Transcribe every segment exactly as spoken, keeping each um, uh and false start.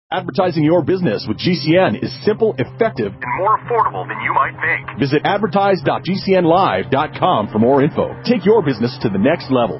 Advertising your business with G C N is simple, effective, and more affordable than you might think. Visit advertise dot g c n live dot com for more info. Take your business to the next level.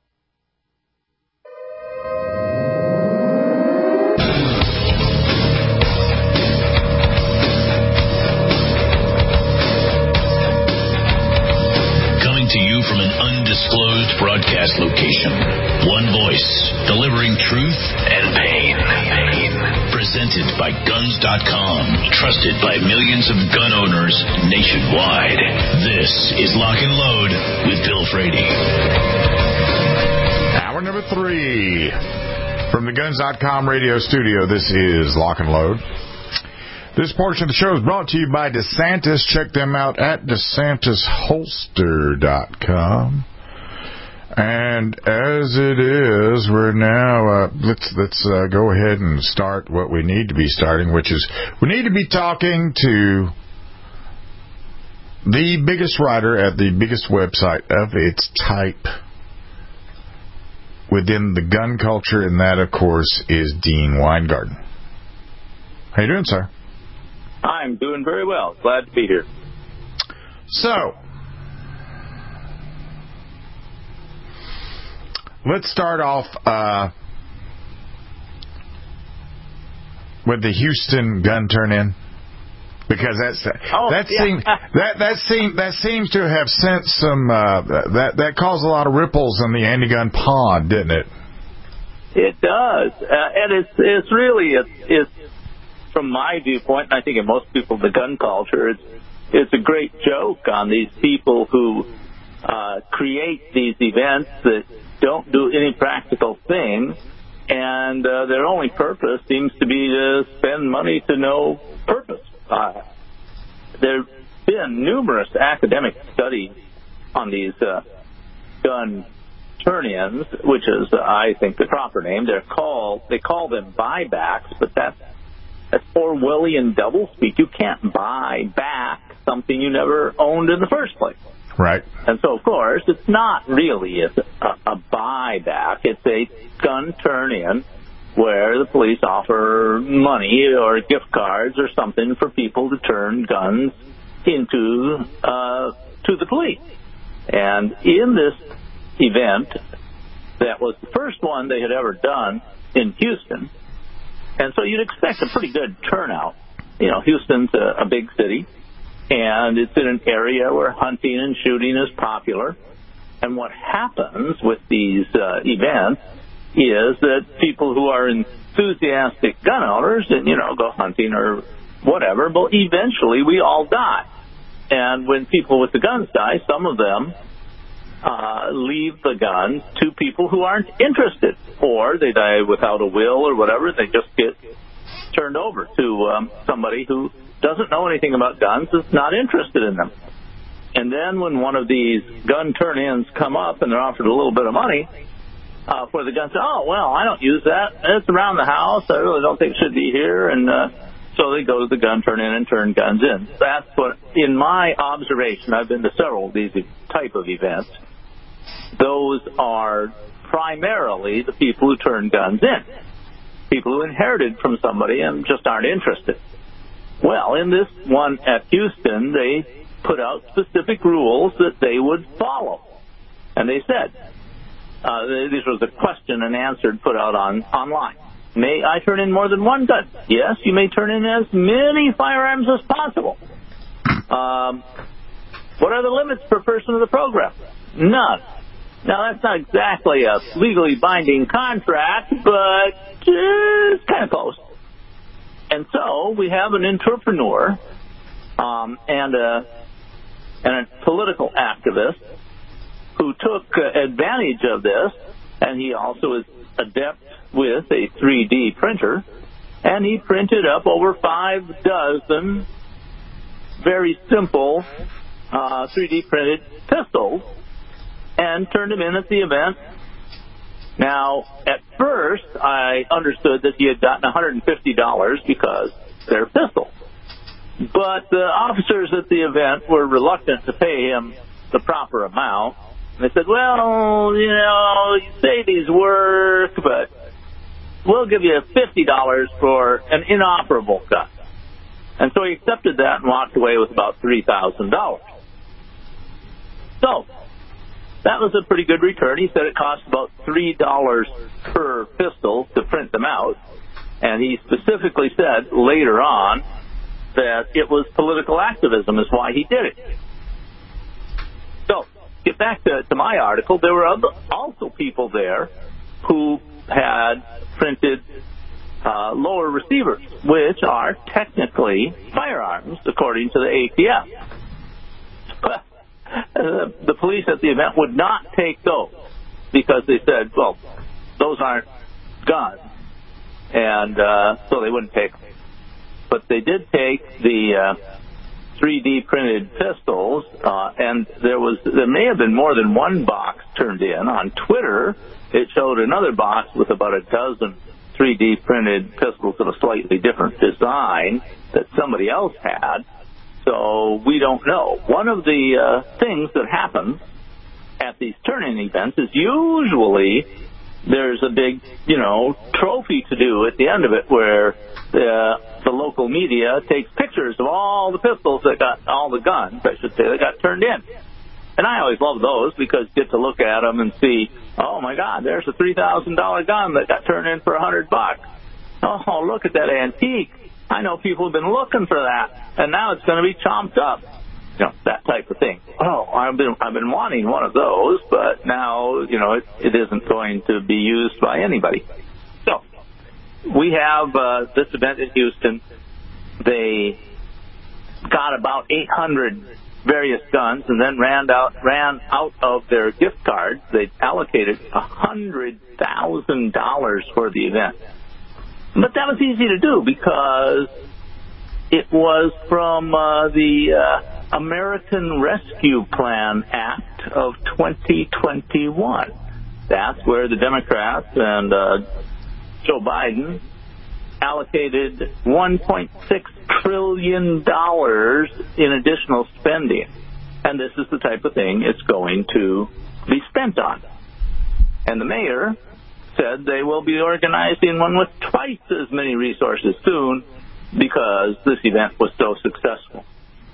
Coming to you from an undisclosed broadcast location. One voice, delivering truth and pain. pain. Presented by guns dot com, trusted by millions of gun owners nationwide. This is Lock and Load with Bill Frady. Hour number three from the guns dot com radio studio. This is Lock and Load. This portion of the show is brought to you by DeSantis. Check them out at desantis holster dot com. And as it is, we're now uh, let's let's uh, go ahead and start what we need to be starting, which is we need to be talking to the biggest writer at the biggest website of its type within the gun culture, and that, of course, is Dean Weingarten. How you doing, sir? I'm doing very well. Glad to be here. So, let's start off uh, with the Houston gun turn-in, because that's oh, that yeah. seems that that seems that seems to have sent some uh, that that caused a lot of ripples in the anti-gun pond, didn't it? It does, uh, and it's it's really it's, it's from my viewpoint, and I think in most people in the gun culture, it's it's a great joke on these people who uh, create these events that don't do any practical thing, and uh, their only purpose seems to be to spend money to no purpose. Uh, there have been numerous academic studies on these uh, gun turn-ins, which is, uh, I think, the proper name. They're called, they call them buybacks, but that's, that's Orwellian doublespeak. You can't buy back something you never owned in the first place. Right. And so, of course, it's not really a, a, a buyback. It's a gun turn-in where the police offer money or gift cards or something for people to turn guns into uh, to the police. And in this event, that was the first one they had ever done in Houston, and so you'd expect a pretty good turnout. You know, Houston's a, a big city, and it's in an area where hunting and shooting is popular. And what happens with these uh, events is that people who are enthusiastic gun owners and, you know, go hunting or whatever, but eventually we all die. And when people with the guns die, some of them uh, leave the guns to people who aren't interested, or they die without a will or whatever. They just get turned over to um, somebody who doesn't know anything about guns, is not interested in them. And then when one of these gun turn-ins come up and they're offered a little bit of money uh, for the guns, oh, well, I don't use that. It's around the house. I really don't think it should be here. And uh, so they go to the gun turn-in and turn guns in. That's what, in my observation, I've been to several of these type of events. Those are primarily the people who turn guns in, people who inherited from somebody and just aren't interested. Well, in this one at Houston, they put out specific rules that they would follow. And they said, uh, this was a question and answer put out on online. May I turn in more than one gun? Yes, you may turn in as many firearms as possible. Um, what are the limits per person of the program? None. Now, that's not exactly a legally binding contract, but it's kind of close. And so we have an entrepreneur um, and, a, and a political activist who took uh, advantage of this, and he also is adept with a three D printer, and he printed up over five dozen very simple uh, three D printed pistols and turned them in at the event. Now, at first, I understood that he had gotten one hundred fifty dollars because they're pistols. But the officers at the event were reluctant to pay him the proper amount. And they said, well, you know, you say these work, but we'll give you fifty dollars for an inoperable gun. And so he accepted that and walked away with about three thousand dollars. So that was a pretty good return. He said it cost about three dollars per pistol to print them out. And he specifically said later on that it was political activism is why he did it. So, get back to, to my article. There were other, also people there who had printed uh, lower receivers, which are technically firearms, according to the A T F. Uh, the police at the event would not take those because they said, well, those aren't guns, and uh, so they wouldn't take them. But they did take the uh, three D printed pistols, uh, and there was there may have been more than one box turned in. On Twitter, it showed another box with about a dozen three D printed pistols of a slightly different design that somebody else had. So we don't know. One of the uh, things that happens at these turn-in events is usually there's a big, you know, trophy to do at the end of it where the, the local media takes pictures of all the pistols that got, all the guns, I should say, that got turned in. And I always love those because you get to look at them and see, oh, my God, there's a three thousand dollars gun that got turned in for one hundred bucks. Oh, look at that antique. I know people have been looking for that, and now it's going to be chomped up. You know, that type of thing. Oh, I've been I've been wanting one of those, but now, you know, it, it isn't going to be used by anybody. So, we have uh, this event in Houston. They got about eight hundred various guns and then ran out, ran out of their gift cards. They allocated one hundred thousand dollars for the event. But that was easy to do because it was from uh, the uh, American Rescue Plan Act of twenty twenty-one. That's where the Democrats and uh, Joe Biden allocated one point six trillion dollars in additional spending. And this is the type of thing it's going to be spent on. And the mayor said they will be organizing one with twice as many resources soon because this event was so successful.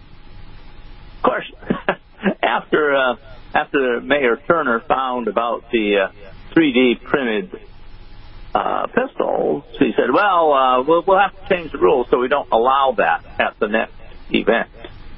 Of course, after uh, after Mayor Turner found about the uh, three D printed uh, pistols, he said, well, uh, well, we'll have to change the rules so we don't allow that at the next event.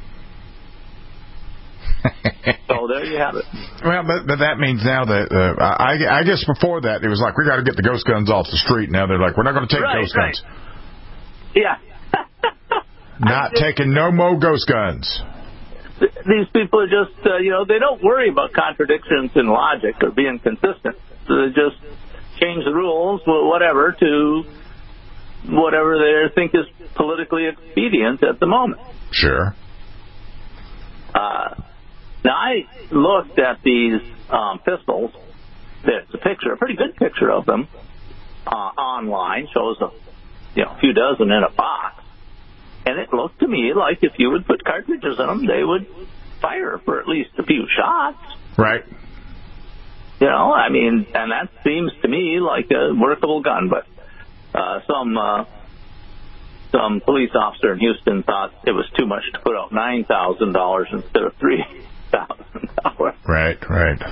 So there you have it. Well, but, but that means now that uh, I, I guess before that it was like we got to get the ghost guns off the street. Now they're like we're not going to take right, ghost right. guns. Yeah. Not just, taking no more ghost guns. These people are just uh, you know they don't worry about contradictions in logic or being consistent. So they just change the rules, whatever, to whatever they think is politically expedient at the moment. Sure. Uh, now, I looked at these um, pistols. There's a picture, a pretty good picture of them uh, online. Shows a you know, a few dozen in a box. And it looked to me like if you would put cartridges in them, they would fire for at least a few shots. Right. You know, I mean, and that seems to me like a workable gun. But uh, some... Uh, Some police officer in Houston thought it was too much to put out nine thousand dollars instead of three thousand dollars. Right, right.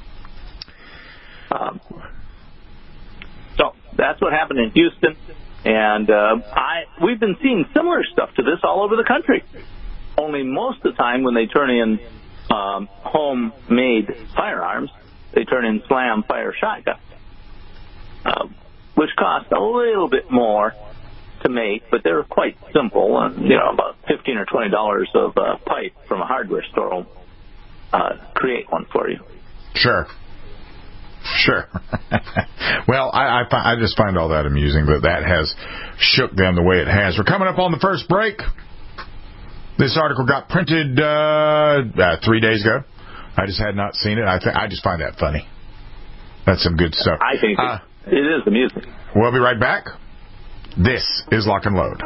Um, so that's what happened in Houston, and uh, I we've been seeing similar stuff to this all over the country. Only most of the time when they turn in um, homemade firearms, they turn in slam fire shotguns, uh, which cost a little bit more to make, but they're quite simple, and you know, about fifteen or twenty dollars of uh, pipe from a hardware store will uh, create one for you. Sure, sure. Well, I, I I just find all that amusing that that has shook them the way it has. We're coming up on the first break. This article got printed uh, uh, three days ago. I just had not seen it. I th- I just find that funny. That's some good stuff. I think uh, it is amusing. We'll be right back. This is Lock and Load.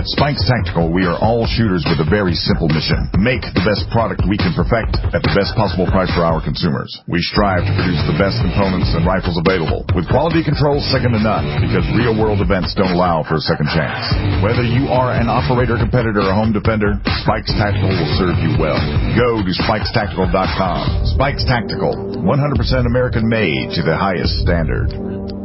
At Spikes Tactical, we are all shooters with a very simple mission. Make the best product we can perfect at the best possible price for our consumers. We strive to produce the best components and rifles available, with quality control second to none, because real-world events don't allow for a second chance. Whether you are an operator, competitor, or home defender, Spikes Tactical will serve you well. Go to spikes tactical dot com. Spikes Tactical, one hundred percent American-made to the highest standard.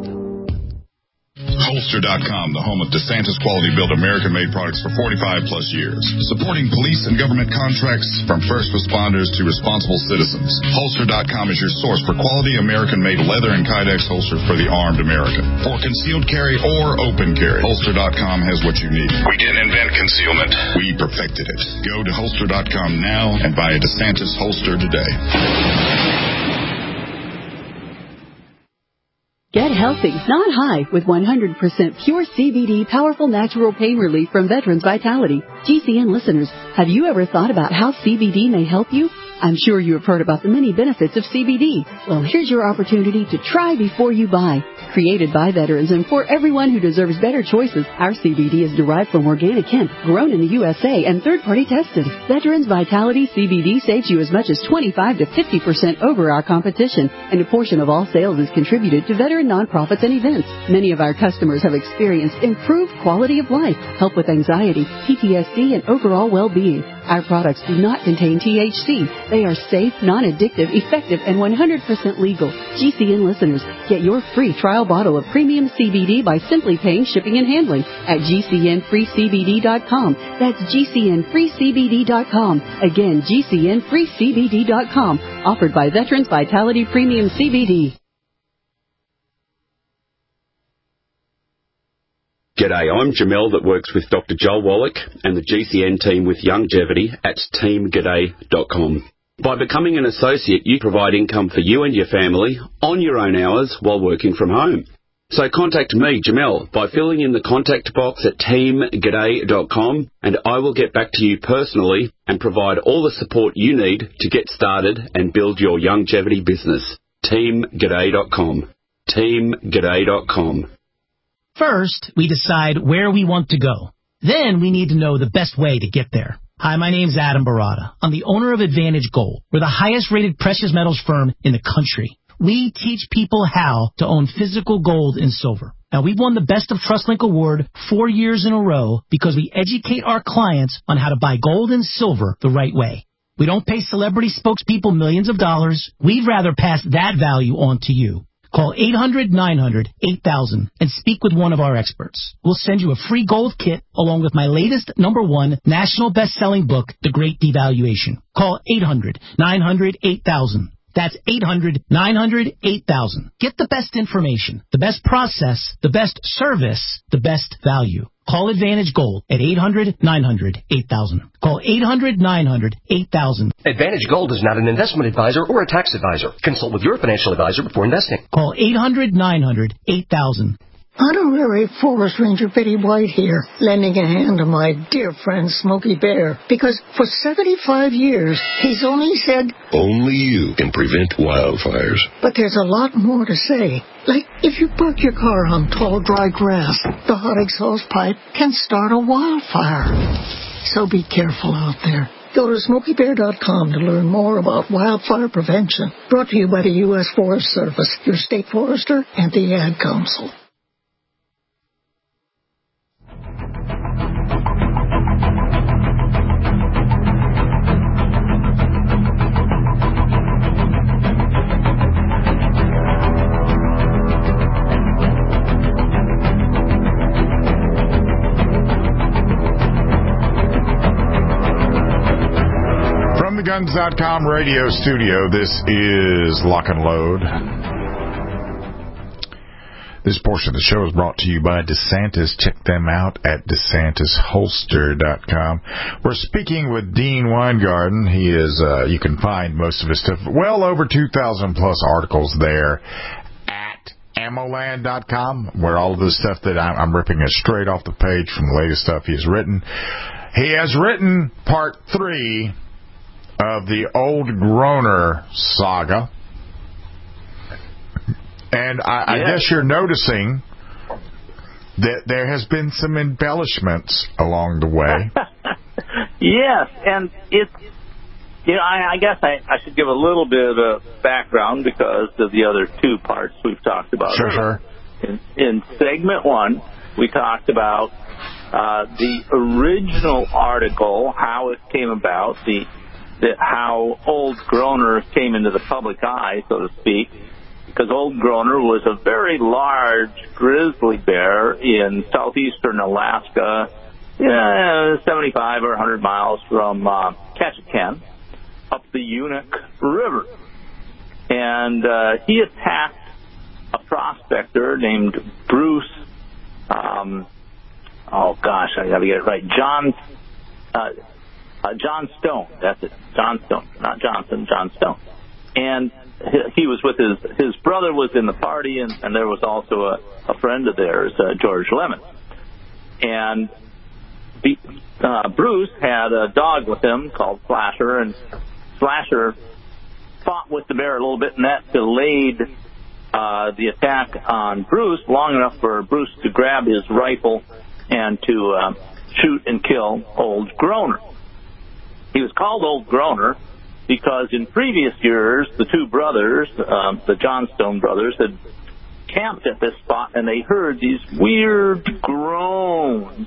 Holster dot com, the home of DeSantis Quality Built American-made products for forty-five plus years. Supporting police and government contracts from first responders to responsible citizens. Holster dot com is your source for quality American-made leather and Kydex holsters for the armed American. For concealed carry or open carry, Holster dot com has what you need. We didn't invent concealment. We perfected it. Go to Holster dot com now and buy a DeSantis holster today. Get healthy, not high, with one hundred percent pure C B D powerful natural pain relief from Veterans Vitality. G C N listeners, have you ever thought about how C B D may help you? I'm sure you have heard about the many benefits of C B D. Well, here's your opportunity to try before you buy. Created by veterans and for everyone who deserves better choices, our C B D is derived from organic hemp, grown in the U S A, and third-party tested. Veterans Vitality C B D saves you as much as twenty-five to fifty percent over our competition, and a portion of all sales is contributed to veteran nonprofits and events. Many of our customers have experienced improved quality of life, help with anxiety, P T S D, and overall well-being. Our products do not contain T H C. They are safe, non-addictive, effective, and one hundred percent legal. G C N listeners, get your free trial bottle of premium C B D by simply paying shipping and handling at G C N free C B D dot com. That's G C N free C B D dot com. Again, G C N free C B D dot com. Offered by Veterans Vitality Premium C B D. G'day, I'm Jamel that works with Doctor Joel Wallach and the G C N team with Longevity at team g'day dot com. By becoming an associate, you provide income for you and your family on your own hours while working from home. So contact me, Jamel, by filling in the contact box at team g'day dot com, and I will get back to you personally and provide all the support you need to get started and build your longevity business. team g'day dot com. team g'day dot com. First, we decide where we want to go. Then we need to know the best way to get there. Hi, my name's Adam Barada. I'm the owner of Advantage Gold. We're the highest-rated precious metals firm in the country. We teach people how to own physical gold and silver. Now, we've won the Best of TrustLink Award four years in a row because we educate our clients on how to buy gold and silver the right way. We don't pay celebrity spokespeople millions of dollars. We'd rather pass that value on to you. Call eight hundred nine hundred eight thousand and speak with one of our experts. We'll send you a free gold kit along with my latest number one national best-selling book, The Great Devaluation. Call eight hundred nine hundred eight thousand. That's eight hundred nine hundred eight thousand. Get the best information, the best process, the best service, the best value. Call Advantage Gold at eight hundred nine hundred eight thousand. Call eight hundred nine hundred eight thousand. Advantage Gold is not an investment advisor or a tax advisor. Consult with your financial advisor before investing. Call eight hundred nine hundred eight thousand. Honorary Forest Ranger Betty White here, lending a hand to my dear friend Smokey Bear, because for seventy-five years, he's only said, only you can prevent wildfires. But there's a lot more to say. Like, if you park your car on tall, dry grass, the hot exhaust pipe can start a wildfire. So be careful out there. Go to smokey bear dot com to learn more about wildfire prevention. Brought to you by the U S Forest Service, your state forester, and the Ad Council. Guns dot com radio studio. This is Lock and Load. This portion of the show is brought to you by DeSantis. Check them out at DeSantis Holster dot com. We're speaking with Dean Weingarten. He is, uh, you can find most of his stuff, well over two thousand plus articles there at ammo land dot com, where all of the stuff that I'm, I'm ripping is straight off the page from the latest stuff he has written. He has written part three of the Old Groner saga. And I, I yeah. guess you're noticing that there has been some embellishments along the way. Yes, and it's, you know, I, I guess I, I should give a little bit of background because of the other two parts we've talked about. Sure, sure. In, in segment one, we talked about uh, the original article, how it came about, the, the how Old Groner came into the public eye, so to speak, because Old Groner was a very large grizzly bear in southeastern Alaska, yeah, seventy-five or one hundred miles from uh, Ketchikan, up the Unuk River. And uh, he attacked a prospector named Bruce, um, oh gosh, I got to get it right, John, uh, uh, John Stone, that's it, John Stone, not Johnson, John Stone. And he was with his, his brother was in the party, and, and there was also a, a friend of theirs, uh, George Lemon. And the, uh, Bruce had a dog with him called Slasher, and Slasher fought with the bear a little bit, and that delayed uh, the attack on Bruce long enough for Bruce to grab his rifle and to uh, shoot and kill Old Groner. He was called Old Groner because in previous years, the two brothers, um, the Johnstone brothers, had camped at this spot, and they heard these weird groans,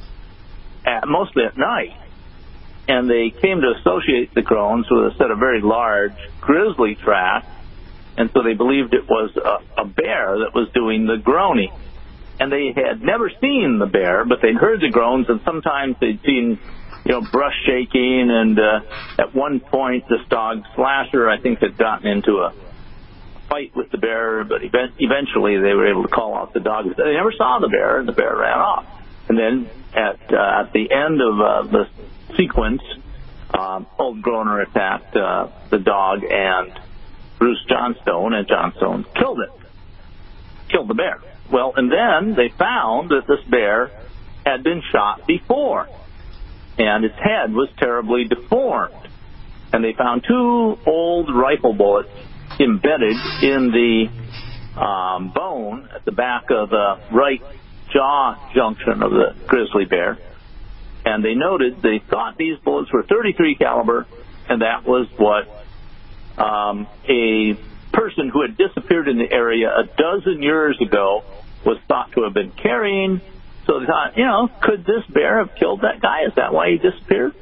at, mostly at night. And they came to associate the groans with a set of very large grizzly tracks, and so they believed it was a, a bear that was doing the groaning. And they had never seen the bear, but they'd heard the groans, and sometimes they'd seen, you know, brush shaking, and uh, at one point this dog Slasher, I think, had gotten into a fight with the bear, but event- eventually they were able to call out the dog. They never saw the bear, and the bear ran off. And then at uh, at the end of uh, the sequence, um, Old Groner attacked uh, the dog and Bruce Johnstone, and Johnstone killed it, killed the bear. Well, and then they found that this bear had been shot before, and its head was terribly deformed. And they found two old rifle bullets embedded in the um, bone at the back of the right jaw junction of the grizzly bear. And they noted, they thought these bullets were thirty-three caliber, and that was what um, a person who had disappeared in the area a dozen years ago was thought to have been carrying. So they thought, you know, could this bear have killed that guy? Is that why he disappeared?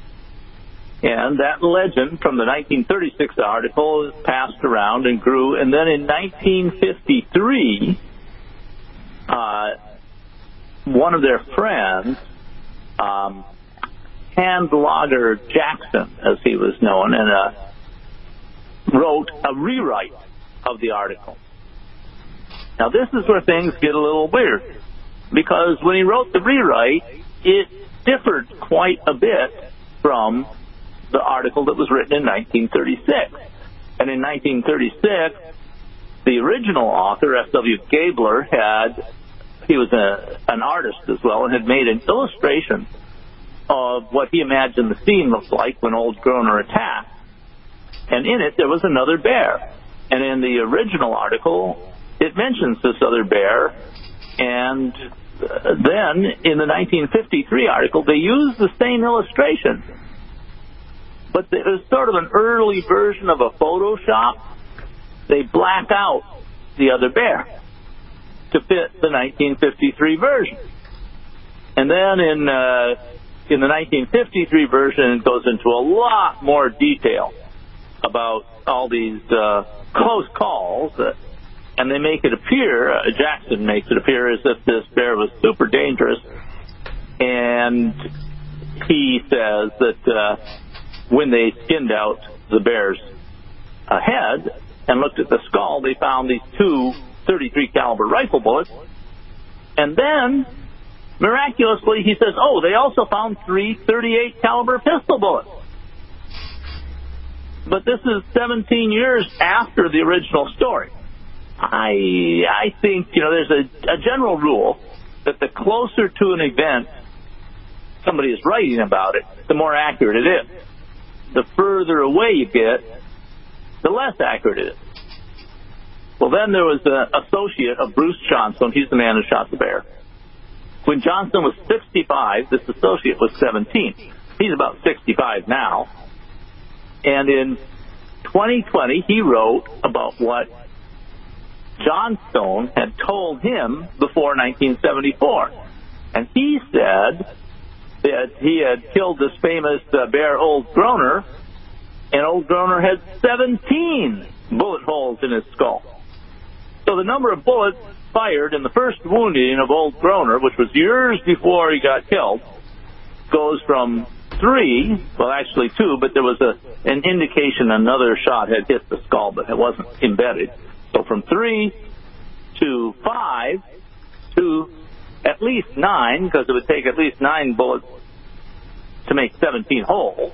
And that legend from the nineteen thirty-six article passed around and grew. And then in nineteen fifty-three, uh, one of their friends, um, Handlager Jackson, as he was known, and uh, wrote a rewrite of the article. Now, this is where things get a little weird, because when he wrote the rewrite, it differed quite a bit from the article that was written in nineteen thirty-six. And in nineteen thirty-six, the original author, F W Gabler, had, he was a, an artist as well, and had made an illustration of what he imagined the scene looked like when Old Groner attacked. And in it, there was another bear. And in the original article, it mentions this other bear. And then in the nineteen fifty-three article, they used the same illustration. But it was sort of an early version of a Photoshop. They black out the other bear to fit the nineteen fifty-three version. And then in uh, in the nineteen fifty-three version, it goes into a lot more detail about all these uh, close calls, uh, and they make it appear, uh, Jackson makes it appear as if this bear was super dangerous, and he says that uh, when they skinned out the bear's uh, head and looked at the skull, they found these two thirty-three caliber rifle bullets, and then miraculously he says, oh, they also found three thirty-eight caliber pistol bullets. But this is seventeen years after the original story. I I think, you know, there's a, a general rule that the closer to an event somebody is writing about it, the more accurate it is. The further away you get, the less accurate it is. Well, then there was an associate of Bruce Johnstone. He's the man who shot the bear. When Johnston was sixty-five, this associate was seventeen. He's about sixty-five now. And in twenty twenty, he wrote about what Johnstone had told him before nineteen seventy-four. And he said that he had killed this famous uh, bear, Old Groner, and Old Groner had seventeen bullet holes in his skull. So the number of bullets fired in the first wounding of Old Groner, which was years before he got killed, goes from three, well, actually two, but there was a, an indication another shot had hit the skull, but it wasn't embedded. So from three to five to at least nine, because it would take at least nine bullets to make seventeen holes,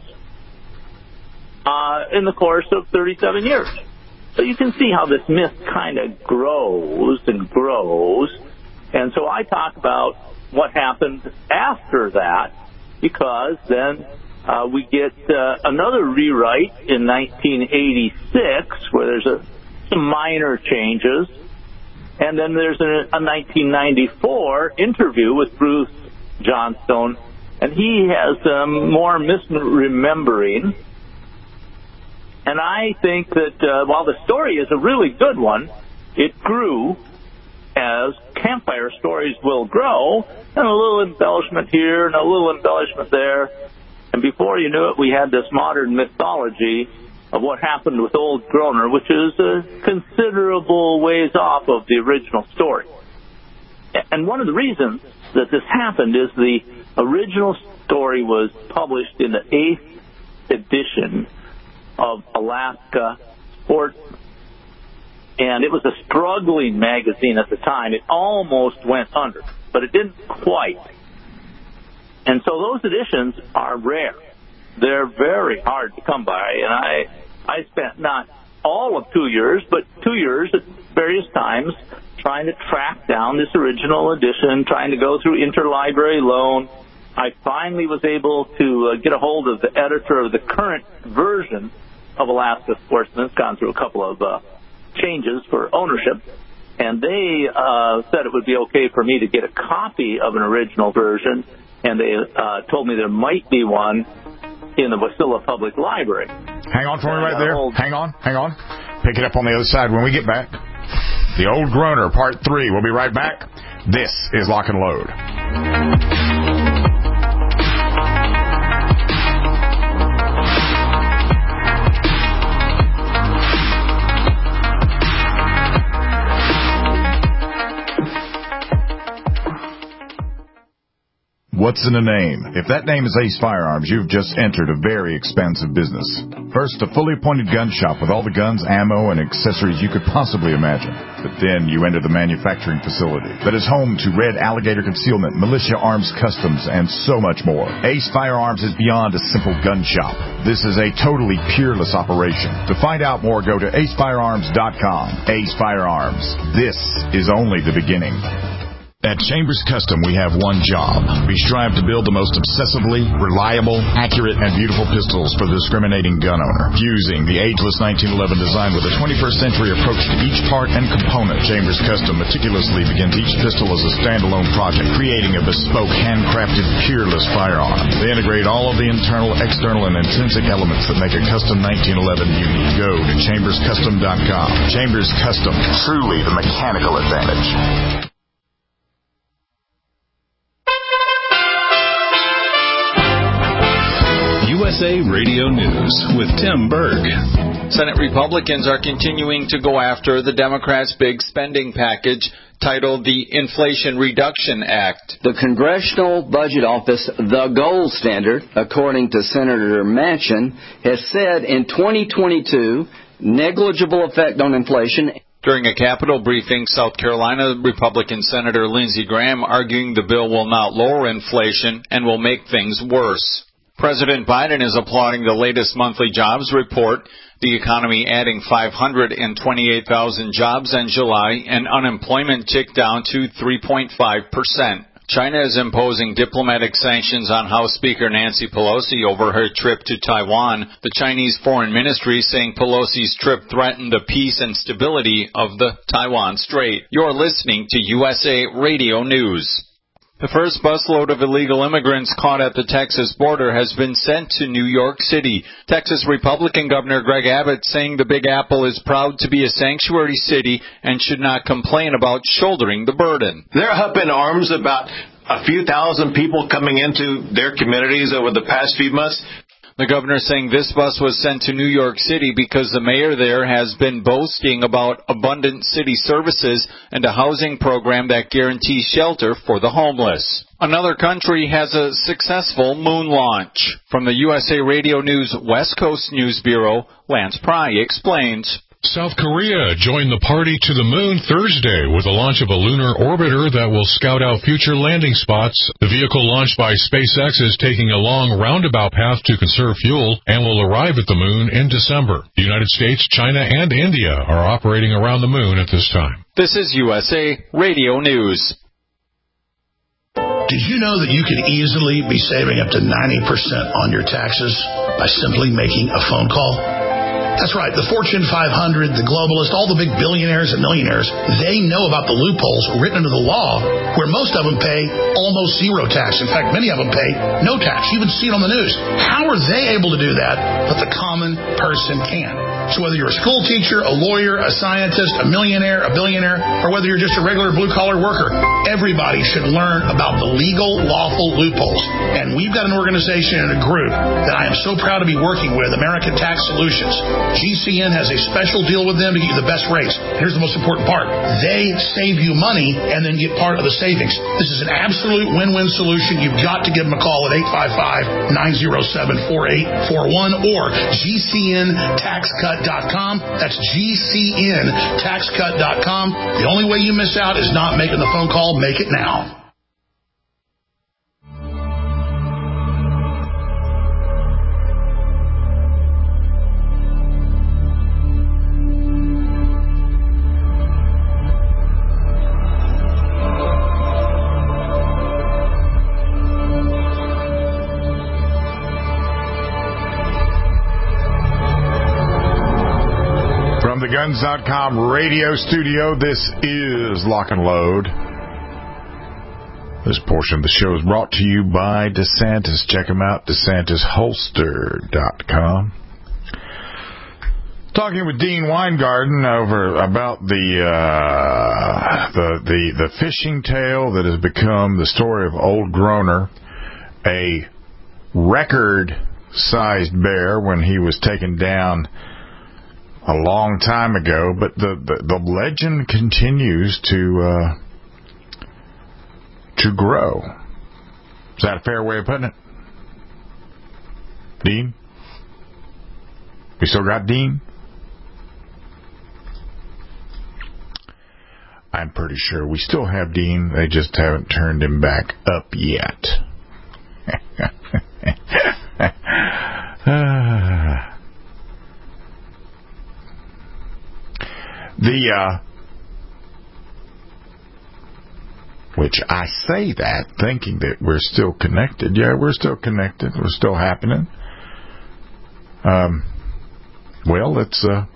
uh, in the course of thirty-seven years. So you can see how this myth kind of grows and grows. And so I talk about what happened after that, because then uh, we get uh, another rewrite in nineteen eighty-six, where there's a, some minor changes. And then there's a, a nineteen ninety-four interview with Bruce Johnstone, and he has um, more misremembering. And I think that uh, while the story is a really good one, it grew as campfire stories will grow, and a little embellishment here and a little embellishment there. And before you knew it, we had this modern mythology of what happened with Old Groner, which is a considerable ways off of the original story. And one of the reasons that this happened is the original story was published in the eighth edition of Alaska Sportsman. And it was a struggling magazine at the time. It almost went under, but it didn't quite. And so those editions are rare. They're very hard to come by. And I I spent not all of two years, but two years at various times trying to track down this original edition, trying to go through interlibrary loan. I finally was able to uh, get a hold of the editor of the current version of Alaska Sportsman. It's gone through a couple of uh, changes for ownership, and they uh, said it would be okay for me to get a copy of an original version, and they uh, told me there might be one in the Wasilla Public Library. Hang on for me right there. Hang on, hang on. Pick it up on the other side when we get back. The Old Groner, Part three. We'll be right back. This is Lock and Load. What's in a name? If that name is Ace Firearms, you've just entered a very expansive business. First, a fully appointed gun shop with all the guns, ammo, and accessories you could possibly imagine. But then you enter the manufacturing facility that is home to Red Alligator Concealment, Militia Arms Customs, and so much more. Ace Firearms is beyond a simple gun shop. This is a totally peerless operation. To find out more, go to ace firearms dot com. Ace Firearms. This is only the beginning. At Chambers Custom, we have one job. We strive to build the most obsessively, reliable, accurate, and beautiful pistols for the discriminating gun owner. Fusing the ageless nineteen eleven design with a twenty-first century approach to each part and component, Chambers Custom meticulously begins each pistol as a standalone project, creating a bespoke, handcrafted, peerless firearm. They integrate all of the internal, external, and intrinsic elements that make a custom nineteen eleven unique. Go to chambers custom dot com. Chambers Custom, truly the mechanical advantage. U S A Radio News with Tim Berg. Senate Republicans are continuing to go after the Democrats' big spending package titled the Inflation Reduction Act. The Congressional Budget Office, the gold standard, according to Senator Manchin, has said in twenty twenty-two, negligible effect on inflation. During a Capitol briefing, South Carolina Republican Senator Lindsey Graham arguing the bill will not lower inflation and will make things worse. President Biden is applauding the latest monthly jobs report, the economy adding five hundred twenty-eight thousand jobs in July, and unemployment ticked down to three point five percent. China is imposing diplomatic sanctions on House Speaker Nancy Pelosi over her trip to Taiwan, the Chinese Foreign Ministry saying Pelosi's trip threatened the peace and stability of the Taiwan Strait. You're listening to U S A Radio News. The first busload of illegal immigrants caught at the Texas border has been sent to New York City. Texas Republican Governor Greg Abbott saying the Big Apple is proud to be a sanctuary city and should not complain about shouldering the burden. They're up in arms about a few thousand people coming into their communities over the past few months. The governor saying this bus was sent to New York City because the mayor there has been boasting about abundant city services and a housing program that guarantees shelter for the homeless. Another country has a successful moon launch. From the U S A Radio News West Coast News Bureau, Lance Pry explains. South Korea joined the party to the moon Thursday with the launch of a lunar orbiter that will scout out future landing spots. The vehicle launched by SpaceX is taking a long roundabout path to conserve fuel and will arrive at the moon in December. The United States, China, and India are operating around the moon at this time. This is U S A Radio News. Did you know that you could easily be saving up to ninety percent on your taxes by simply making a phone call? That's right. The Fortune five hundred, the globalists, all the big billionaires and millionaires, they know about the loopholes written into the law where most of them pay almost zero tax. In fact, many of them pay no tax. You even see it on the news. How are they able to do that, but the common person can? So whether you're a school teacher, a lawyer, a scientist, a millionaire, a billionaire, or whether you're just a regular blue-collar worker, everybody should learn about the legal, lawful loopholes. And we've got an organization and a group that I am so proud to be working with, American Tax Solutions. G C N has a special deal with them to get you the best rates. Here's the most important part. They save you money and then get part of the savings. This is an absolute win-win solution. You've got to give them a call at eight five five, nine oh seven, four eight four one or G C N tax cut dot com. That's G C N tax cut dot com. The only way you miss out is not making the phone call. Make it now. The Guns dot com radio studio, this is Lock and Load. This portion of the show is brought to you by DeSantis. Check them out, DeSantis Holster dot com. Talking with Dean Weingarten over about the, uh, the the the fishing tale that has become the story of Old Groner, a record-sized bear when he was taken down a long time ago, but the, the, the legend continues to uh, to grow. Is that a fair way of putting it? Dean? We still got Dean? I'm pretty sure we still have Dean. They just haven't turned him back up yet. ah. The, uh, which I say that thinking that we're still connected. Yeah, we're still connected. We're still happening. Um, well, let's, uh,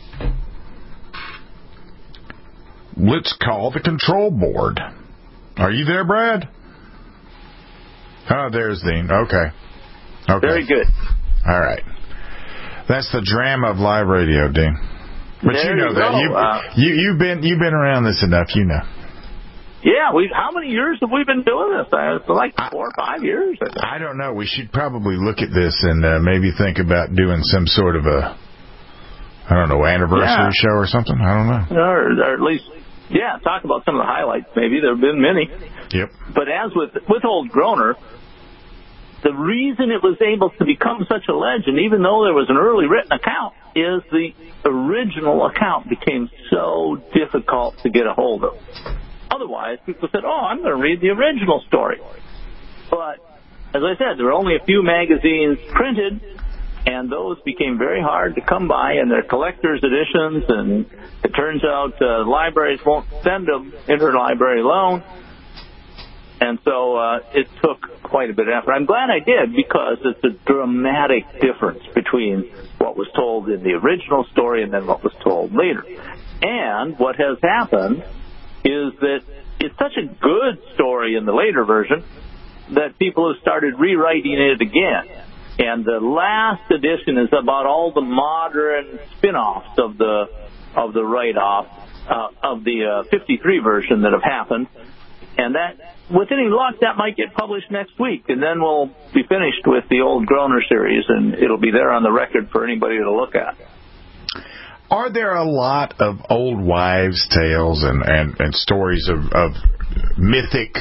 let's call the control board. Are you there, Brad? Oh, there's Dean. Okay. Okay. Very good. All right. That's the drama of live radio, Dean. But there you know you that go. you, uh, you you've been you've been around this enough, you know. Yeah, we. How many years have we been doing this? Uh, it's like four or five years. I, think. I don't know. We should probably look at this and uh, maybe think about doing some sort of a, I don't know, anniversary yeah. show or something. I don't know. Or, or at least, yeah, talk about some of the highlights. Maybe there have been many. Yep. But as with with Old Groner, the reason it was able to become such a legend, even though there was an early written account, is the original account became so difficult to get a hold of. Otherwise, people said, oh, I'm going to read the original story. But, as I said, there were only a few magazines printed, and those became very hard to come by, and they're collector's editions, and it turns out uh, libraries won't send them interlibrary loan. And so uh, it took quite a bit of effort. I'm glad I did, because it's a dramatic difference between what was told in the original story and then what was told later. And what has happened is that it's such a good story in the later version that people have started rewriting it again. And the last edition is about all the modern spin-offs of the of the write-off uh, of the uh, fifty-three version that have happened. And that, with any luck, that might get published next week, and then we'll be finished with the old Groner series, and it'll be there on the record for anybody to look at. Are there a lot of old wives' tales and, and, and stories of, of mythic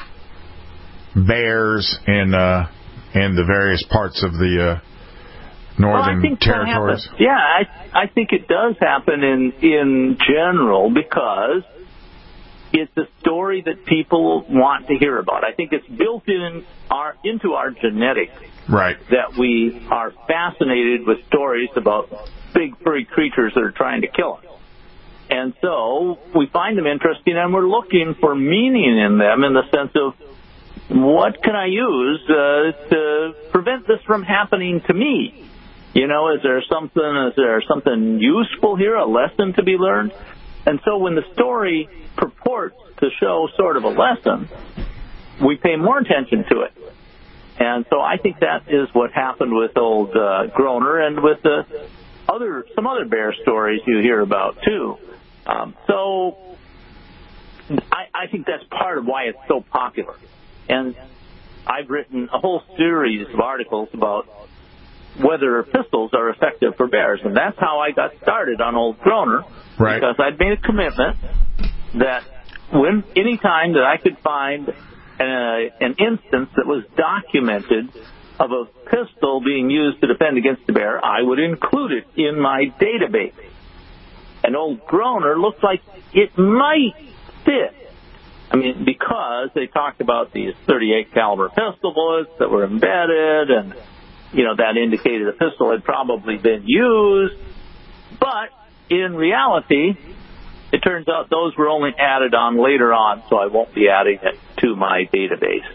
bears in uh, in the various parts of the uh, northern well, territories? Yeah, I, I think it does happen in in general because it's a story that people want to hear about. I think it's built in our into our genetics, right? That we are fascinated with stories about big furry creatures that are trying to kill us. And so we find them interesting, and we're looking for meaning in them in the sense of, what can I use uh, to prevent this from happening to me? You know, is there something, is there something useful here, a lesson to be learned? And so when the story purports to show sort of a lesson, we pay more attention to it. And so I think that is what happened with old uh, Groner and with the other some other bear stories you hear about too. Um, so I, I think that's part of why it's so popular. And I've written a whole series of articles about whether pistols are effective for bears, and that's how I got started on old Groner. Right. Because I'd made a commitment that when any time that I could find an, an instance that was documented of a pistol being used to defend against a bear, I would include it in my database. And old Groner looks like it might fit. I mean, because they talked about these thirty-eight caliber pistol bullets that were embedded, and, you know, that indicated a pistol had probably been used. But in reality, it turns out those were only added on later on, so I won't be adding it to my database.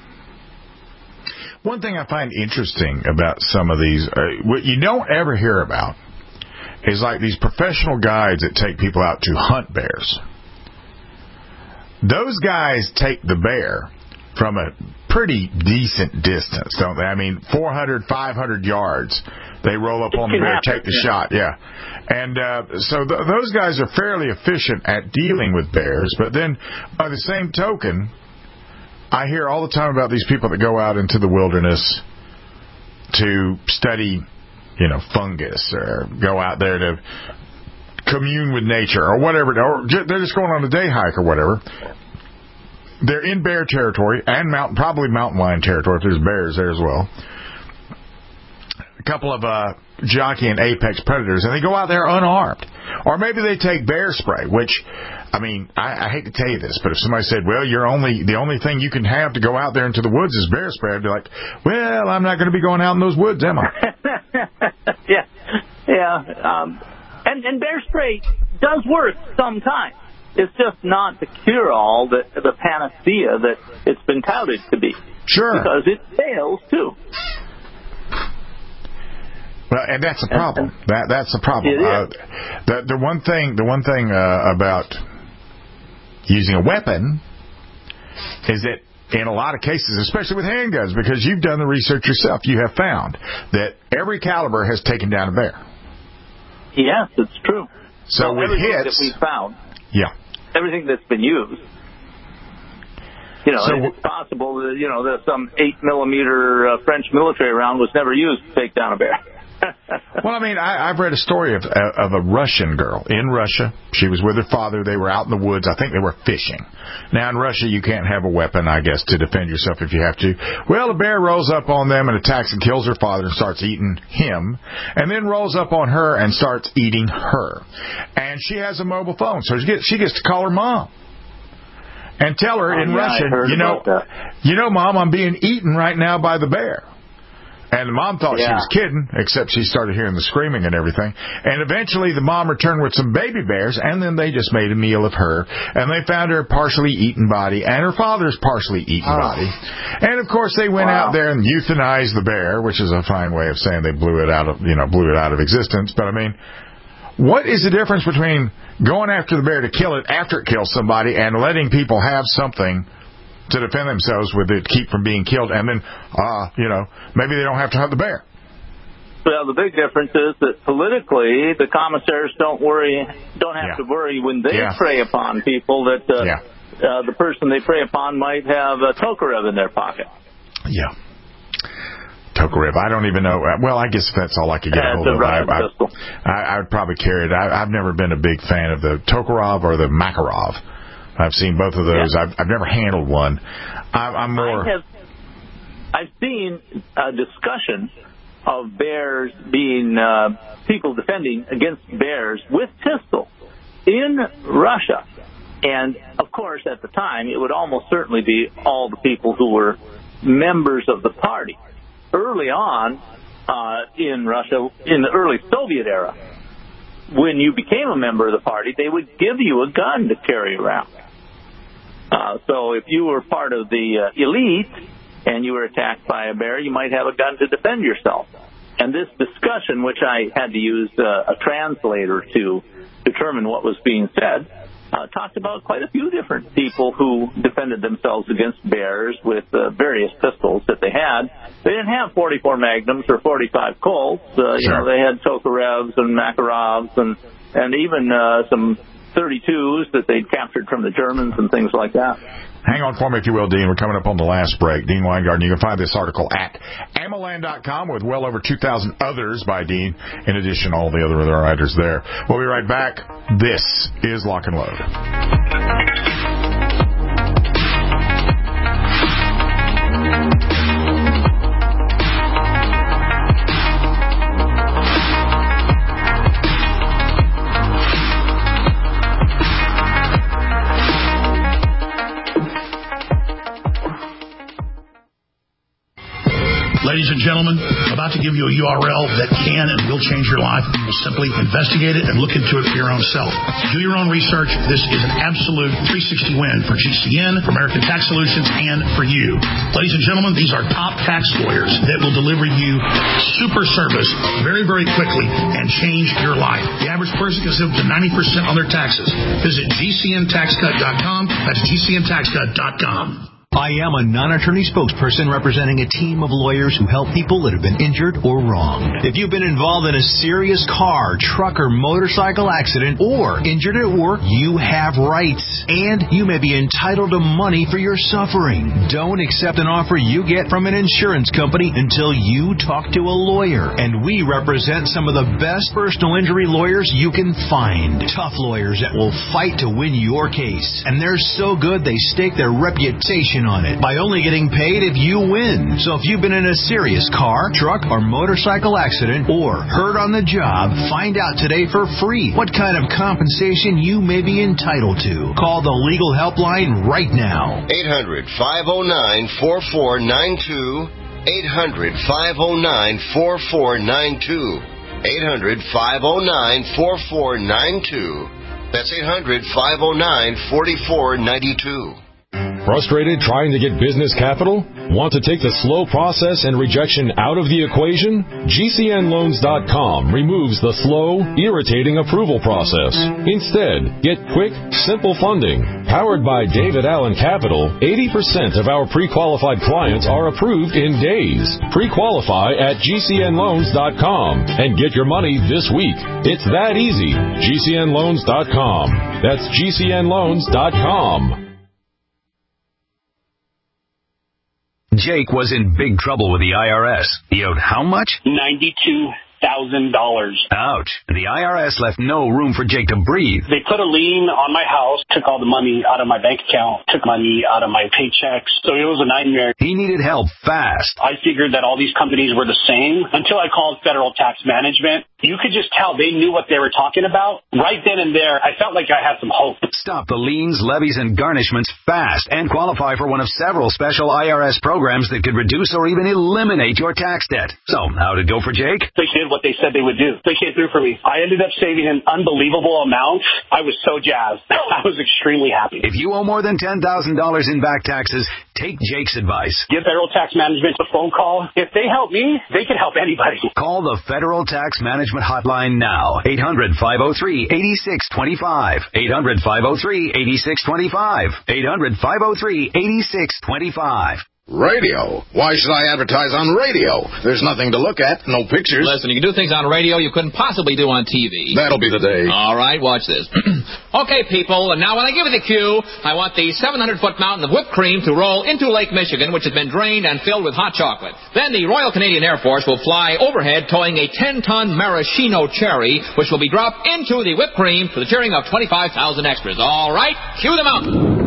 One thing I find interesting about some of these, uh, what you don't ever hear about is like these professional guides that take people out to hunt bears. Those guys take the bear from a pretty decent distance, don't they? I mean, four hundred, five hundred yards. They roll up on the bear, take the shot, yeah. And uh, so th- those guys are fairly efficient at dealing with bears. But then, by the same token, I hear all the time about these people that go out into the wilderness to study, you know, fungus, or go out there to commune with nature, or whatever. Or they're just going on a day hike or whatever. They're in bear territory and mountain, probably mountain lion territory if there's bears there as well. A couple of uh, jockey and apex predators, and they go out there unarmed. Or maybe they take bear spray, which, I mean, I, I hate to tell you this, but if somebody said, well, you're only the only thing you can have to go out there into the woods is bear spray, I'd be like, well, I'm not going to be going out in those woods, am I? yeah, yeah. Um, and, and bear spray does work sometimes. It's just not the cure-all, that the panacea that it's been touted to be. Sure. Because it fails, too. Well, and that's a problem. And, and that that's a problem. It is. Uh, the the one thing the one thing uh, about using a weapon is that in a lot of cases, especially with handguns, because you've done the research yourself, you have found that every caliber has taken down a bear. Yes, it's true. So well, with everything hits, that we found, yeah, everything that's been used. You know, so, it's possible that, you know, that some eight millimeter uh, French military round was never used to take down a bear. Well, I mean, I, I've read a story of of a Russian girl in Russia. She was with her father. They were out in the woods. I think they were fishing. Now, in Russia, you can't have a weapon, I guess, to defend yourself if you have to. Well, a bear rolls up on them and attacks and kills her father and starts eating him, and then rolls up on her and starts eating her. And she has a mobile phone, so she gets, she gets to call her mom and tell her oh, in yeah, Russian, you know, you know, Mom, I'm being eaten right now by the bear. And the mom thought yeah. she was kidding, except she started hearing the screaming and everything. And eventually the mom returned with some baby bears, and then they just made a meal of her. And they found her partially eaten body and her father's partially eaten oh. body. And, of course, they went wow. out there and euthanized the bear, which is a fine way of saying they blew it out of, you know, blew it out of existence. But, I mean, What is the difference between going after the bear to kill it after it kills somebody and letting people have something to defend themselves with it, keep from being killed, and then, uh, you know, maybe they don't have to hunt the bear? Well, the big difference is that politically, the commissaires don't worry, don't have Yeah. to worry when they Yeah. prey upon people that uh, Yeah. uh, the person they prey upon might have a Tokarev in their pocket. Yeah. Tokarev. I don't even know. Well, I guess that's all I could get Yeah, a hold it's a of. riot I, pistol. I, I would probably carry it. I, I've never been a big fan of the Tokarev or the Makarov. I've seen both of those. Yeah. I've, I've never handled one. I, I'm more. I have, I've seen a discussion of bears being uh, people defending against bears with pistols in Russia. And, of course, at the time, it would almost certainly be all the people who were members of the party. Early on uh, in Russia, in the early Soviet era, when you became a member of the party, they would give you a gun to carry around. Uh, so if you were part of the uh, elite and you were attacked by a bear, you might have a gun to defend yourself. And this discussion, which I had to use uh, a translator to determine what was being said, Uh, talked about quite a few different people who defended themselves against bears with uh, various pistols that they had. They didn't have forty-four Magnums or forty-five Colts. Uh, you Sure. know, they had Tokarevs and Makarovs and and even uh, some thirty-twos that they'd captured from the Germans and things like that. Hang on for me, if you will, Dean. We're coming up on the last break. Dean Weingarten. You can find this article at Amaland dot com with well over two thousand others by Dean, in addition to all the other, other writers there. We'll be right back. This is Lock and Load. Ladies and gentlemen, I'm about to give you a U R L that can and will change your life. You will simply investigate it and look into it for your own self. Do your own research. This is an absolute three sixty win for G C N, for American Tax Solutions, and for you. Ladies and gentlemen, these are top tax lawyers that will deliver you super service very, very quickly and change your life. The average person can save up to ninety percent on their taxes. Visit G C N tax cut dot com. That's G C N tax cut dot com. I am a non-attorney spokesperson representing a team of lawyers who help people that have been injured or wronged. If you've been involved in a serious car, truck, or motorcycle accident or injured at work, you have rights. And you may be entitled to money for your suffering. Don't accept an offer you get from an insurance company until you talk to a lawyer. And we represent some of the best personal injury lawyers you can find. Tough lawyers that will fight to win your case. And they're so good they stake their reputation on it by only getting paid if you win. So if you've been in a serious car, truck, or motorcycle accident or hurt on the job, find out today for free what kind of compensation you may be entitled to. Call the legal helpline right now. eight hundred, five oh nine, four four nine two. eight hundred, five oh nine, four four nine two. eight hundred, five oh nine, four four nine two. That's eight hundred, five oh nine, four four nine two. Frustrated trying to get business capital? Want to take the slow process and rejection out of the equation? G C N loans dot com removes the slow, irritating approval process. Instead, get quick, simple funding. Powered by David Allen Capital, eighty percent of our pre-qualified clients are approved in days. Pre-qualify at G C N loans dot com and get your money this week. It's that easy. G C N loans dot com. That's G C N loans dot com. Jake was in big trouble with the I R S. He owed how much? ninety-two thousand dollars. Ouch. The I R S left no room for Jake to breathe. They put a lien on my house, took all the money out of my bank account, took money out of my paychecks. So it was a nightmare. He needed help fast. I figured that all these companies were the same until I called Federal Tax Management. You could just tell they knew what they were talking about. Right then and there, I felt like I had some hope. Stop the liens, levies, and garnishments fast and qualify for one of several special I R S programs that could reduce or even eliminate your tax debt. So, how'd it go for Jake? They did what they said they would do. They came through for me. I ended up saving an unbelievable amount. I was so jazzed. I was extremely happy. If you owe more than ten thousand dollars in back taxes, take Jake's advice. Give Federal Tax Management a phone call. If they help me, they can help anybody. Call the Federal Tax Management Management Hotline now. eight hundred, five oh three, eight six two five. eight hundred, five oh three, eight six two five. eight hundred, five oh three, eight six two five. Radio? Why should I advertise on radio? There's nothing to look at, no pictures. Listen, you can do things on radio you couldn't possibly do on T V. That'll be the day. All right, watch this. Okay, people, and now when I give you the cue, I want the seven hundred foot mountain of whipped cream to roll into Lake Michigan, which has been drained and filled with hot chocolate. Then the Royal Canadian Air Force will fly overhead towing a ten ton maraschino cherry, which will be dropped into the whipped cream for the cheering of twenty-five thousand extras. All right, cue the mountain.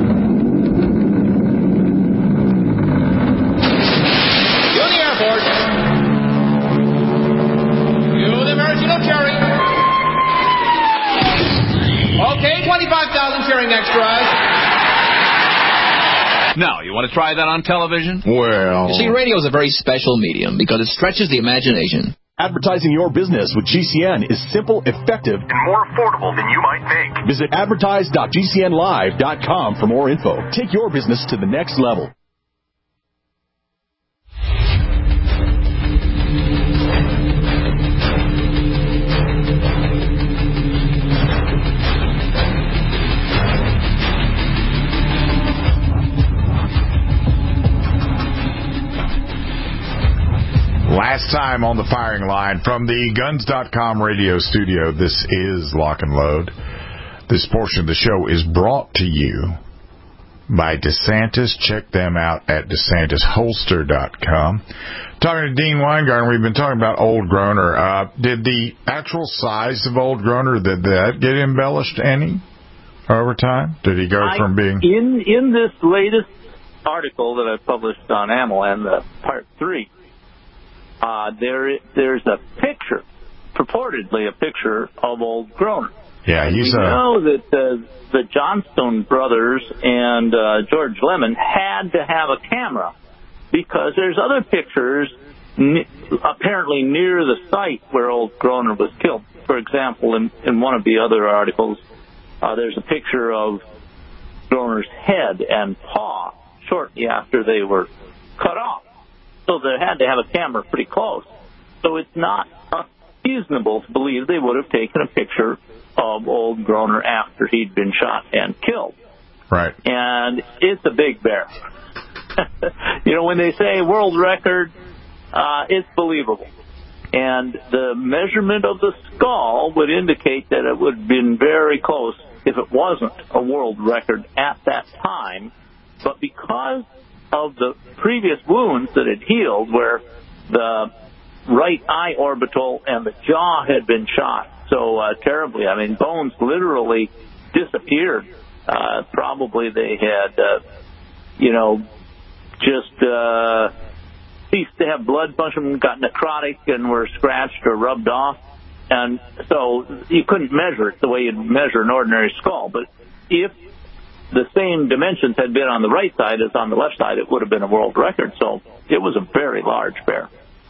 Okay, twenty-five thousand cheering extras. Now, you want to try that on television? Well... You see, radio is a very special medium because it stretches the imagination. Advertising your business with G C N is simple, effective, and more affordable than you might think. Visit advertise dot g c n live dot com for more info. Take your business to the next level. Last time on the firing line from the guns dot com radio studio, this is Lock and Load. This portion of the show is brought to you by DeSantis. Check them out at DeSantis Holster dot com. Talking to Dean Weingarten, we've been talking about Old Groner. Uh, did the actual size of Old Groner, did that get embellished any over time? Did he go I, from being... In, in this latest article that I published on AmmoLand, the part three, Uh, there, there's a picture, purportedly a picture of Old Groner. Yeah, he's we a... know that the, the Johnstone brothers and uh, George Lemon had to have a camera because there's other pictures n- apparently near the site where Old Groner was killed. For example, in, in one of the other articles, uh, there's a picture of Groner's head and paw shortly after they were cut off. So they had to have a camera pretty close. So it's not unreasonable to believe they would have taken a picture of Old Groner after he'd been shot and killed. Right. And it's a big bear. You know, when they say world record, uh, it's believable. And the measurement of the skull would indicate that it would have been very close if it wasn't a world record at that time. But because of the previous wounds that had healed, where the right eye orbital and the jaw had been shot so uh, terribly, I mean, bones literally disappeared. Uh, probably they had, uh, you know, just uh, ceased to have blood function, got necrotic, and were scratched or rubbed off. And so you couldn't measure it the way you'd measure an ordinary skull. But if the same dimensions had been on the right side as on the left side, it would have been a world record. So it was a very large bear.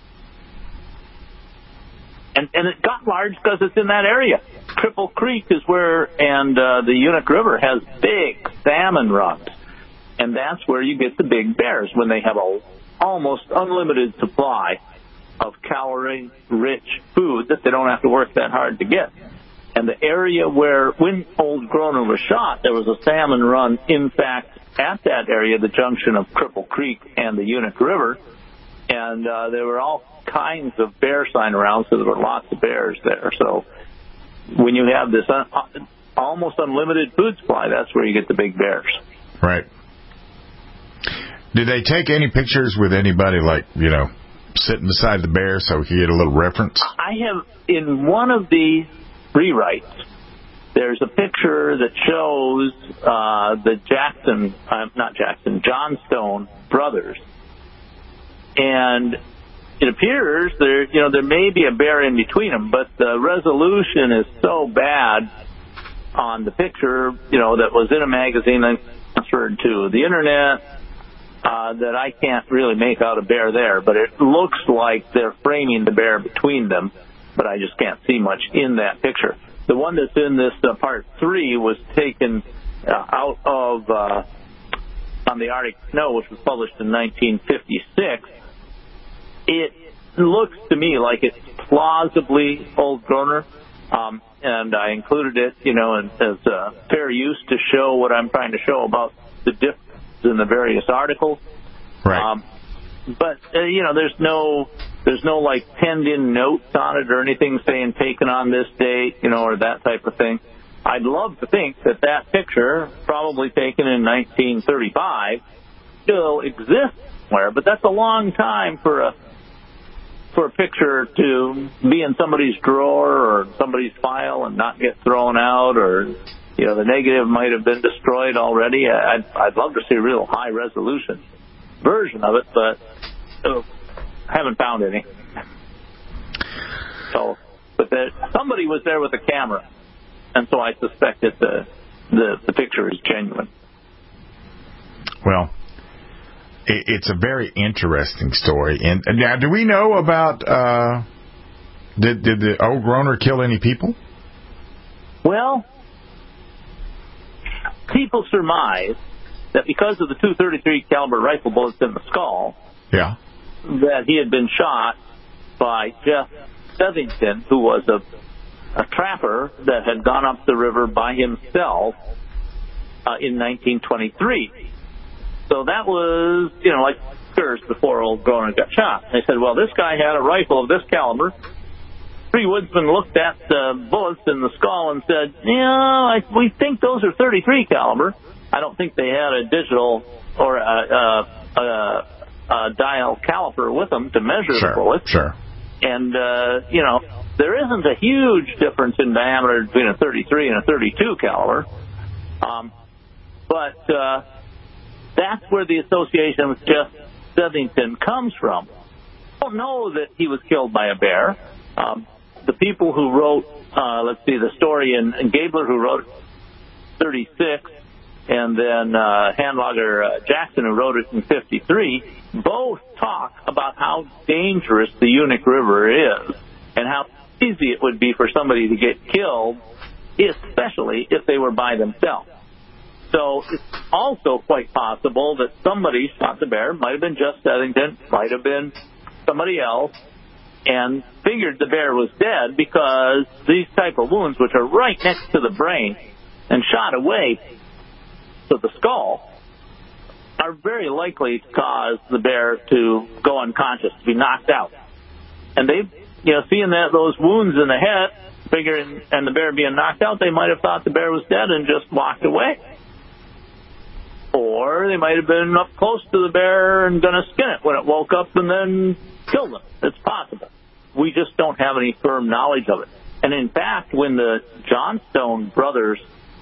And, and it got large because it's in that area. Cripple Creek is where, and uh, the Uinta River has big salmon runs. And that's where you get the big bears, when they have a almost unlimited supply of calorie-rich food that they don't have to work that hard to get. And the area where, when Old Groner was shot, there was a salmon run, in fact, at that area, the junction of Cripple Creek and the Uinta River. And uh, there were all kinds of bear sign around, so there were lots of bears there. So when you have this un- almost unlimited food supply, that's where you get the big bears. Right. Did they take any pictures with anybody, like, you know, sitting beside the bear so he had a little reference? I have, in one of the rewrites, there's a picture that shows uh, the Jackson, uh, not Jackson, Johnstone brothers. And it appears there, you know, there may be a bear in between them, but the resolution is so bad on the picture, you know, that was in a magazine and transferred to the internet, uh, that I can't really make out a bear there. But it looks like they're framing the bear between them, but I just can't see much in that picture. The one that's in this uh, part three was taken uh, out of uh, on the Arctic snow, which was published in nineteen fifty-six. It looks to me like it's plausibly old Groner, um, and I included it, you know, as uh, fair use to show what I'm trying to show about the difference in the various articles. Right. Um, but uh, you know, there's no there's no like penned in notes on it or anything saying taken on this date, you know, or that type of thing. I'd love to think that that picture, probably taken in nineteen thirty-five, still exists somewhere, but that's a long time for a for a picture to be in somebody's drawer or somebody's file and not get thrown out, or you know, the negative might have been destroyed already. I'd, I'd love to see a real high resolution version of it, but uh, haven't found any. So, but there, somebody was there with a camera, and so I suspect that the the, the picture is genuine. Well, it, it's a very interesting story. And, and now, do we know about uh, did did the old Groner kill any people? Well, people surmise that because of the two thirty-three caliber rifle bullets in the skull, yeah, that he had been shot by Jeff Southington, who was a, a trapper that had gone up the river by himself uh, in nineteen twenty-three. So that was, you know, like years before old Groner got shot. They said, well, this guy had a rifle of this caliber. Three woodsmen looked at the bullets in the skull and said, yeah, I, we think those are thirty-three caliber. I don't think they had a digital or a, a, a, a dial caliper with them to measure sure, the bullets. Sure. And, uh, you know, there isn't a huge difference in diameter between a thirty-three and a thirty-two caliber. Um, but uh, that's where the association with Jeff Southington comes from. I don't know that he was killed by a bear. Um, the people who wrote, uh, let's see, the story in, in Gabler, who wrote thirty-six, and then uh, Handlogger uh, Jackson, who wrote it in fifty-three, both talk about how dangerous the Unic River is and how easy it would be for somebody to get killed, especially if they were by themselves. So it's also quite possible that somebody shot the bear, might have been Jeff Southington, might have been somebody else, and figured the bear was dead because these type of wounds, which are right next to the brain and shot away to the skull, are very likely to cause the bear to go unconscious, to be knocked out. And they, you know, seeing that those wounds in the head, figuring, and the bear being knocked out, they might have thought the bear was dead and just walked away. Or they might have been up close to the bear and going to skin it when it woke up and then killed them. It's possible. We just don't have any firm knowledge of it. And in fact, when the Johnstone brothers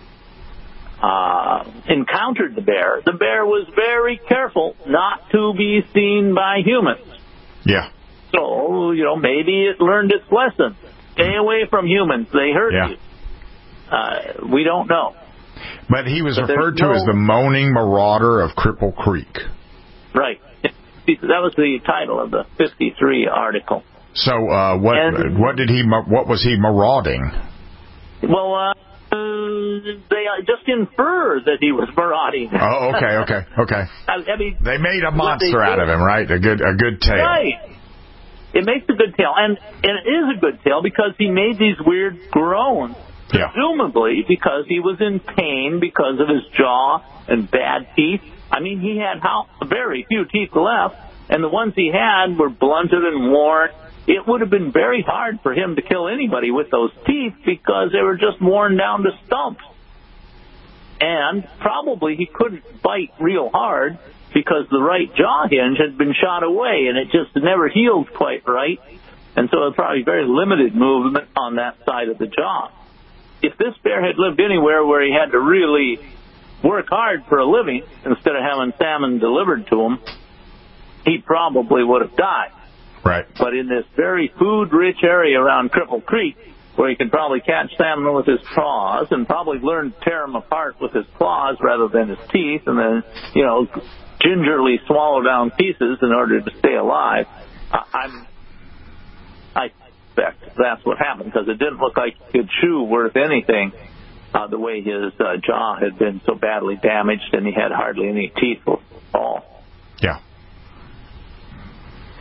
uh, encountered the bear, the bear was very careful not to be seen by humans. Yeah. So, you know, maybe it learned its lesson. Stay away from humans. They hurt yeah. you. Uh, we don't know. But he was but referred to no... as the Moaning Marauder of Cripple Creek. Right. That was the title of the fifty-three article. So, uh, what and, what did he what was he marauding? Well, uh, they just infer that he was marauding. Oh, okay, okay, okay. I, I mean, they made a monster out of him, right? A good a good tale. Right. It makes a good tale, and and it is a good tale because he made these weird groans. Yeah. Presumably because he was in pain because of his jaw and bad teeth. I mean, he had how, very few teeth left, and the ones he had were blunted and worn. It would have been very hard for him to kill anybody with those teeth because they were just worn down to stumps. And probably he couldn't bite real hard because the right jaw hinge had been shot away, and it just never healed quite right. And so it was probably very limited movement on that side of the jaw. If this bear had lived anywhere where he had to really work hard for a living instead of having salmon delivered to him, he probably would have died. Right. But in this very food-rich area around Cripple Creek, where he could probably catch salmon with his paws and probably learn to tear them apart with his claws rather than his teeth, and then, you know, gingerly swallow down pieces in order to stay alive, uh, I'm, I suspect that's what happened, because it didn't look like he could chew worth anything uh, the way his uh, jaw had been so badly damaged, and he had hardly any teeth at all. Yeah.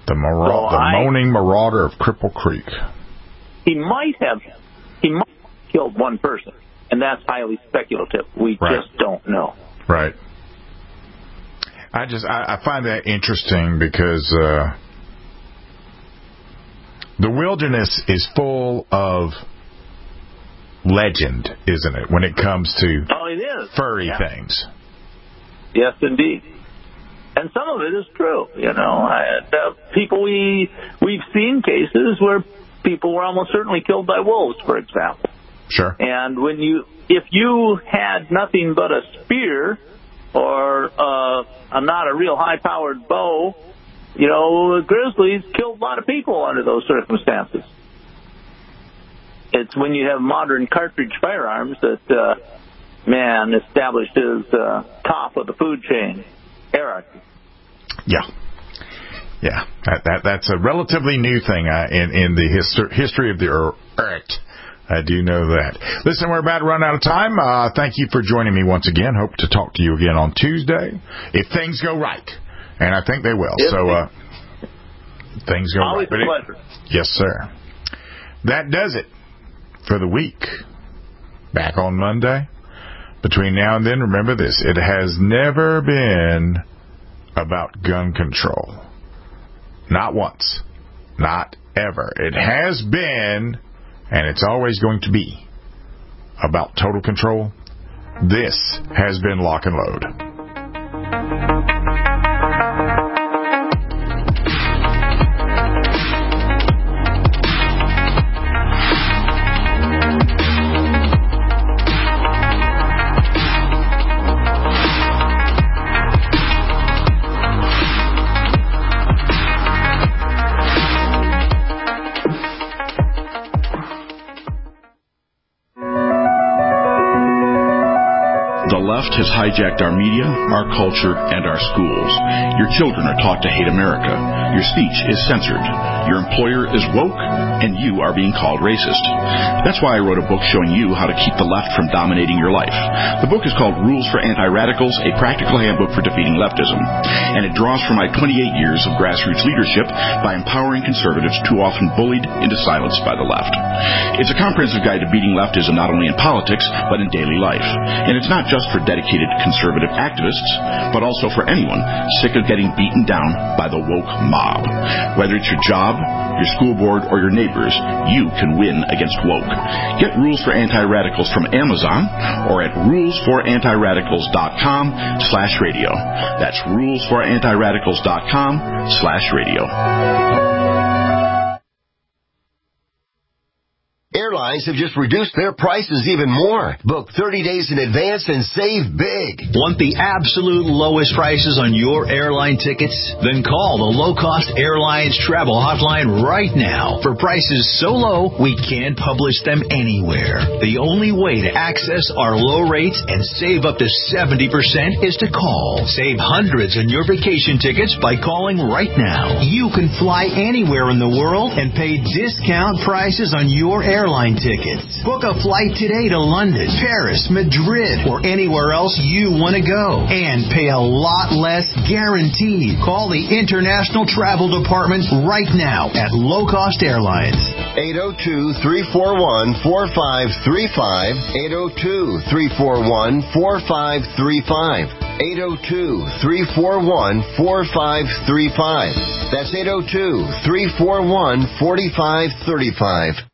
The, mara- so the I, moaning marauder of Cripple Creek. He might have he might have killed one person, and that's highly speculative. We right. just don't know. Right. I just I, I find that interesting because uh, the wilderness is full of legend, isn't it, when it comes to oh, it is. furry yeah. things? Yes, indeed. And some of it is true. You know, I, uh, people we we've seen cases where people were almost certainly killed by wolves, for example. Sure. And when you, if you had nothing but a spear or uh, a not a real high-powered bow, you know, grizzlies killed a lot of people under those circumstances. It's when you have modern cartridge firearms that uh, man established his uh, top of the food chain hierarchy. Yeah. Yeah, that, that that's a relatively new thing uh, in in the histor- history of the earth. I do know that. Listen, we're about to run out of time. Uh, thank you for joining me once again. Hope to talk to you again on Tuesday if things go right, and I think they will. Yes, so uh, things go always right. Always a pleasure. It, yes, sir. That does it for the week. Back on Monday. Between now and then, remember this: it has never been about gun control. Not once. Not ever. It has been, and it's always going to be, about total control. This has been Lock and Load. Has hijacked our media, our culture, and our schools. Your children are taught to hate America. Your speech is censored. Your employer is woke, and you are being called racist. That's why I wrote a book showing you how to keep the left from dominating your life. The book is called Rules for Anti-Radicals, a practical handbook for defeating leftism. And it draws from my twenty-eight years of grassroots leadership by empowering conservatives too often bullied into silence by the left. It's a comprehensive guide to beating leftism not only in politics, but in daily life. And it's not just for dedicated conservative activists, but also for anyone sick of getting beaten down by the woke mob. Whether it's your job, your school board, or your neighbors, you can win against woke. Get Rules for Anti-Radicals from Amazon or at rules for anti radicals dot com slash radio. That's rules for anti radicals dot com slash radio. Airlines have just reduced their prices even more. Book thirty days in advance and save big. Want the absolute lowest prices on your airline tickets? Then call the Low Cost Airlines Travel Hotline right now. For prices so low, we can't publish them anywhere. The only way to access our low rates and save up to seventy percent is to call. Save hundreds on your vacation tickets by calling right now. You can fly anywhere in the world and pay discount prices on your airline Airline tickets. Book a flight today to London, Paris, Madrid, or anywhere else you want to go. And pay a lot less guaranteed. Call the International Travel Department right now at Low Cost Airlines. eight oh two, three four one, four five three five. eight oh two, three four one, four five three five. eight oh two, three four one, four five three five. That's eight oh two, three four one, four five three five.